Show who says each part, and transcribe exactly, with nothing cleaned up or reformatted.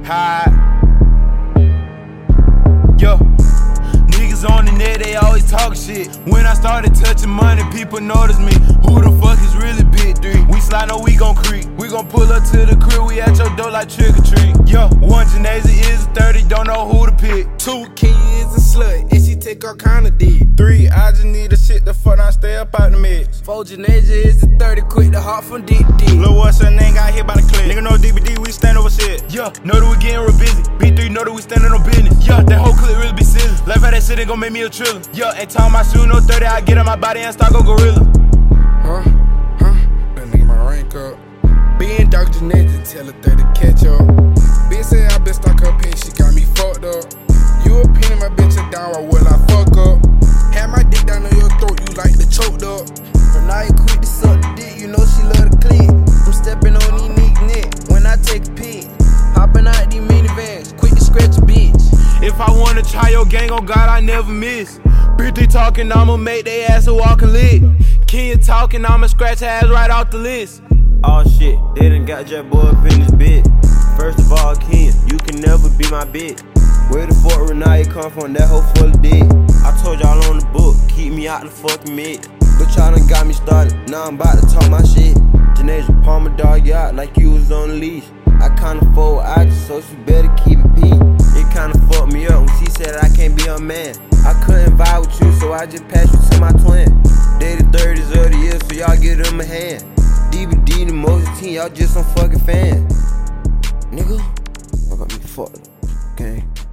Speaker 1: Hide. Yo. Niggas on the net, they always talk shit. When I started touching money, people noticed me. Who the fuck is really Big Three? We slide no, we gon' creep. We gon' pull up to the crib, we at your door like trick or treat. Yo, one Janasia is a thirty, don't know who to pick.
Speaker 2: Two, Key is a slut, and she take all kind of dick.
Speaker 1: Three, I just need a shit the fuck, I stay up out the mix.
Speaker 2: Four, Janasia is a thirty, quick the heart from deep deep.
Speaker 1: Lil' what's her name, got hit by the clip. Nigga know D B D, we stand over shit. Yeah, know that we getting real busy. B three know that we standing on business. Yeah, that whole clip really be silly. Laugh at that shit, it gon' make me a triller. Yeah, ain't time I shoot no thirty, I get on my body and start go gorilla.
Speaker 2: Huh? Huh? That nigga my rank up. Being Doctor Janasia, tell her thirty catch up. Bitch say I been stuck her pin, she got me fucked up. You a pinning my bitch down, why will I fuck up? Had my dick down on your throat, you like the choked up. From now you quit to suck the dick, you know she love the click. I'm stepping on these niggas' neck when I take a pic. Hopping out these minivans, quick to scratch a bitch.
Speaker 1: If I wanna try your gang, oh God, I never miss. B three talking, I'ma make they ass a walking lick. King talking, I'ma scratch her ass right off the list.
Speaker 3: Oh shit, they done got your boy up in this bitch. First of all, King, you can never be my bitch. Where the fuck Renee come from, that hoe full of dick. I told y'all on the book, keep me out the fucking mid. But y'all done got me started, now I'm about to talk my shit. Janasia palm my dog out like you was on the leash. I kinda fold out, so she better keep it peak. It kinda fucked me up when she said I can't be a man. I couldn't vibe with you, so I just passed you to my twin. They the thirties of the year, so y'all give them a hand. D B D, the most team, y'all just some fucking fans. Nigga, I got me fucked up, gang.